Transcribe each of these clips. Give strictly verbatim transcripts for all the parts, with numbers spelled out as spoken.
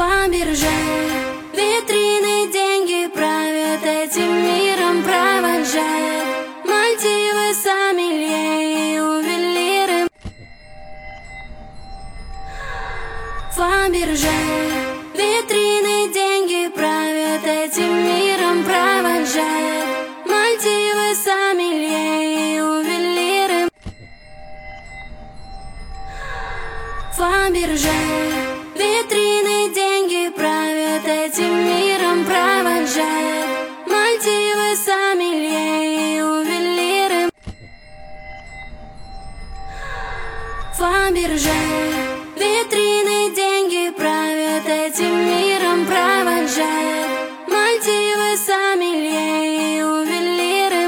Фаберже, витрины, деньги правят этим миром, провожают Мальдивы, сомелье и ювелиры. Фаберже, витрины, деньги правят этим миром, провожают Мальдивы, сомелье и ювелиры. Фаберже, витрины, деньги правят этим миром, провожают Мальдивы, сомелье и ювелиры. Фаберже, витрины, деньги правят этим миром, провожают Мальдивы, сомелье и ювелиры.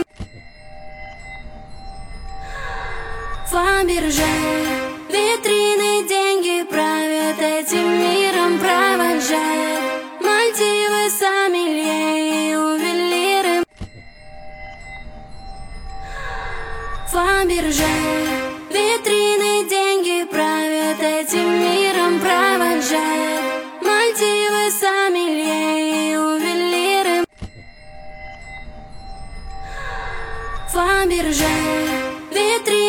Фаберже, витрины, деньги правят этим миром, провожают Мальдивы, сомелье и ювелиры. Фаберже, витрины, деньги правят этим миром, провожают Мальдивы, сомелье и ювелиры. Фаберже, витрины.